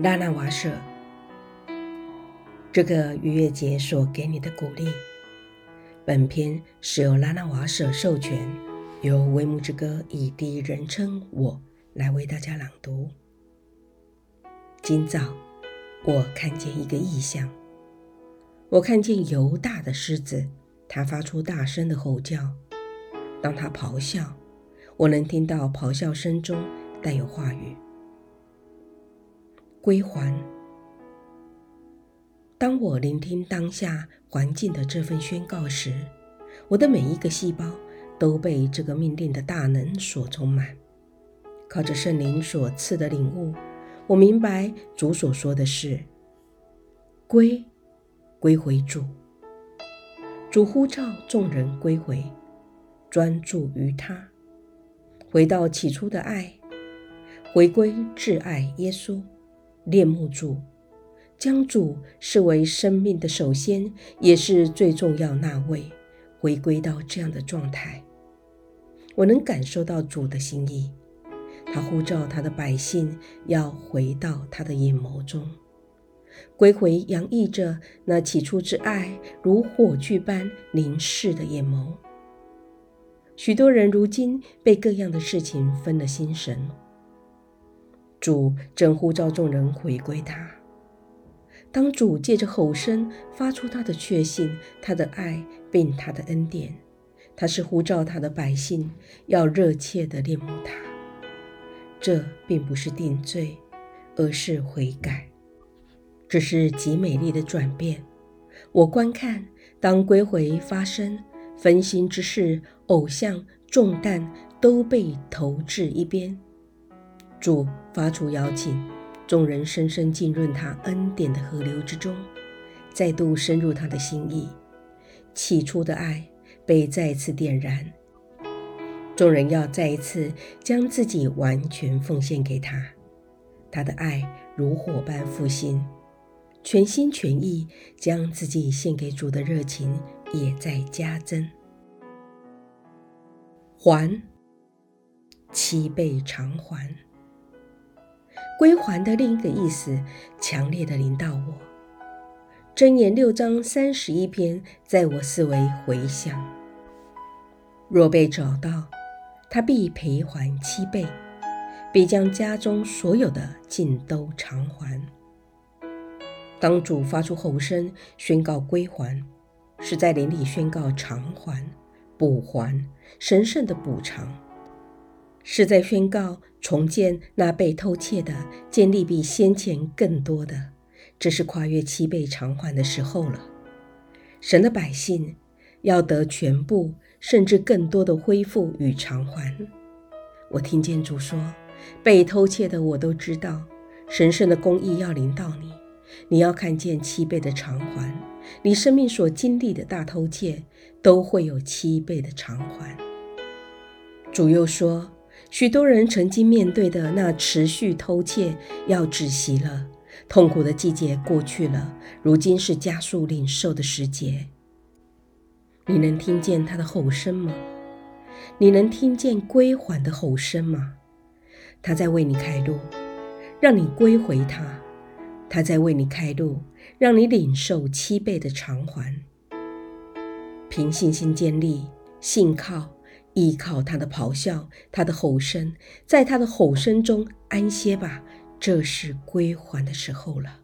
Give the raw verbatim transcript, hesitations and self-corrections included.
拉纳瓦舍，这个逾越节所给你的鼓励。本篇是由拉纳瓦舍授权，由微木之歌以第一人称我来为大家朗读。今早我看见一个异象，我看见犹大的狮子，它发出大声的吼叫。当它咆哮，我能听到咆哮声中带有话语。归还。当我聆听当下环境的这份宣告时，我的每一个细胞都被这个命令的大能所充满。靠着圣灵所赐的领悟，我明白主所说的是归归回主。主呼召众人归回，专注于他，回到起初的爱，回归挚爱耶稣，恋慕主，将主视为生命的首先，也是最重要那位，回归到这样的状态。我能感受到主的心意，他呼召他的百姓要回到他的眼眸中。归回洋溢着那起初之爱，如火炬般凝视的眼眸。许多人如今被各样的事情分了心神，主正呼召众人回归他。当主借着吼声发出他的确信、他的爱并他的恩典，他是呼召他的百姓要热切地恋慕他。这并不是定罪，而是悔改。这是极美丽的转变。我观看，当归回发生，分心之事、偶像、重担都被投至一边。主发出邀请，众人深深浸润他恩典的河流之中，再度深入他的心意。起初的爱被再一次点燃，众人要再一次将自己完全奉献给他。他的爱如火般复兴，全心全意将自己献给主的热情也在加增。还，七倍偿还。归还的另一个意思强烈地临到我。箴言六章三十一篇在我思维回响。若被找到，他必赔还七倍，必将家中所有的尽都偿还。当主发出吼声宣告归还，是在灵里宣告偿还、补还、神圣的补偿，是在宣告重建那被偷窃的，建立比先前更多的。这是跨越七倍偿还的时候了。神的百姓要得全部甚至更多的恢复与偿还。我听见主说，被偷窃的我都知道，神圣的公义要临到你，你要看见七倍的偿还，你生命所经历的大偷窃都会有七倍的偿还。主又说，许多人曾经面对的那持续偷窃要止息了，痛苦的季节过去了，如今是加速领受的时节。你能听见他的吼声吗？你能听见归还的吼声吗？他在为你开路，让你归回他。他在为你开路，让你领受七倍的偿还。凭信心坚立，信靠依靠他的咆哮，他的吼声，在他的吼声中安歇吧，这是归还的时候了。